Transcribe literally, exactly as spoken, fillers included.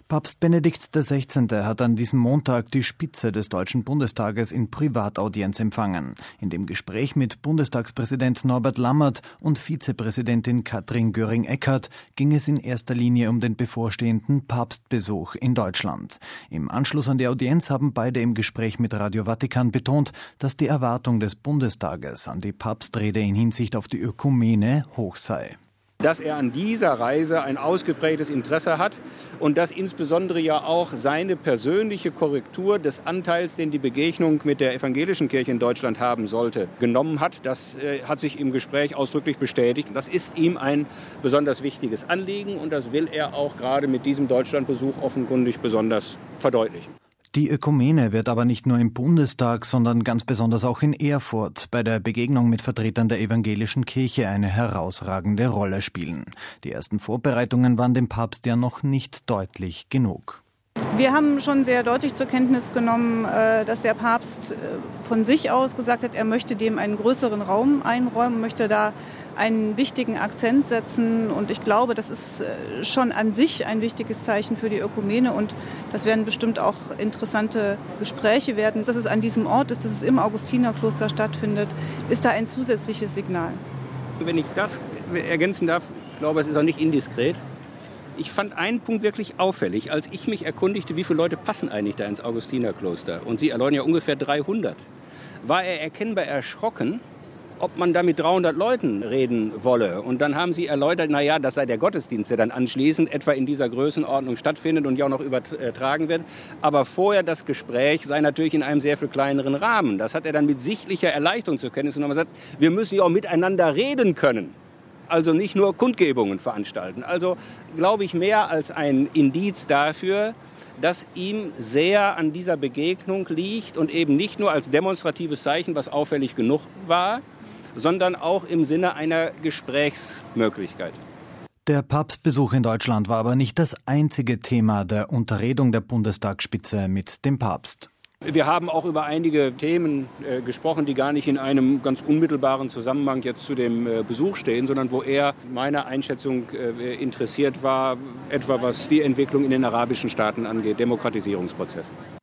Papst Benedikt der Sechzehnte hat an diesem Montag die Spitze des Deutschen Bundestages in Privataudienz empfangen. In dem Gespräch mit Bundestagspräsident Norbert Lammert und Vizepräsidentin Katrin Göring-Eckardt ging es in erster Linie um den bevorstehenden Papstbesuch in Deutschland. Im Anschluss an die Audienz haben beide im Gespräch mit Radio Vatikan betont, dass die Erwartung des Bundestages an die Papstrede in Hinsicht auf die Ökumene hoch sei. Dass er an dieser Reise ein ausgeprägtes Interesse hat und dass insbesondere ja auch seine persönliche Korrektur des Anteils, den die Begegnung mit der evangelischen Kirche in Deutschland haben sollte, genommen hat. Das äh, hat sich im Gespräch ausdrücklich bestätigt. Das ist ihm ein besonders wichtiges Anliegen und das will er auch gerade mit diesem Deutschlandbesuch offenkundig besonders verdeutlichen. Die Ökumene wird aber nicht nur im Bundestag, sondern ganz besonders auch in Erfurt bei der Begegnung mit Vertretern der evangelischen Kirche eine herausragende Rolle spielen. Die ersten Vorbereitungen waren dem Papst ja noch nicht deutlich genug. Wir haben schon sehr deutlich zur Kenntnis genommen, dass der Papst von sich aus gesagt hat, er möchte dem einen größeren Raum einräumen, möchte da einen wichtigen Akzent setzen. Und ich glaube, das ist schon an sich ein wichtiges Zeichen für die Ökumene. Und das werden bestimmt auch interessante Gespräche werden. Dass es an diesem Ort ist, dass es im Augustinerkloster stattfindet, ist da ein zusätzliches Signal. Wenn ich das ergänzen darf, ich glaube, es ist auch nicht indiskret. Ich fand einen Punkt wirklich auffällig, als ich mich erkundigte, wie viele Leute passen eigentlich da ins Augustinerkloster. Und Sie erläutern ja ungefähr dreihundert. War er erkennbar erschrocken, ob man da mit dreihundert Leuten reden wolle. Und dann haben sie erläutert, na ja, das sei der Gottesdienst, der dann anschließend etwa in dieser Größenordnung stattfindet und ja auch noch übertragen wird. Aber vorher das Gespräch sei natürlich in einem sehr viel kleineren Rahmen. Das hat er dann mit sichtlicher Erleichterung zur Kenntnis genommen. Er sagt, wir müssen ja auch miteinander reden können. Also nicht nur Kundgebungen veranstalten. Also glaube ich mehr als ein Indiz dafür, dass ihm sehr an dieser Begegnung liegt und eben nicht nur als demonstratives Zeichen, was auffällig genug war, sondern auch im Sinne einer Gesprächsmöglichkeit. Der Papstbesuch in Deutschland war aber nicht das einzige Thema der Unterredung der Bundestagsspitze mit dem Papst. Wir haben auch über einige Themen äh, gesprochen, die gar nicht in einem ganz unmittelbaren Zusammenhang jetzt zu dem äh, Besuch stehen, sondern wo er meiner Einschätzung äh, interessiert war, etwa was die Entwicklung in den arabischen Staaten angeht, Demokratisierungsprozess.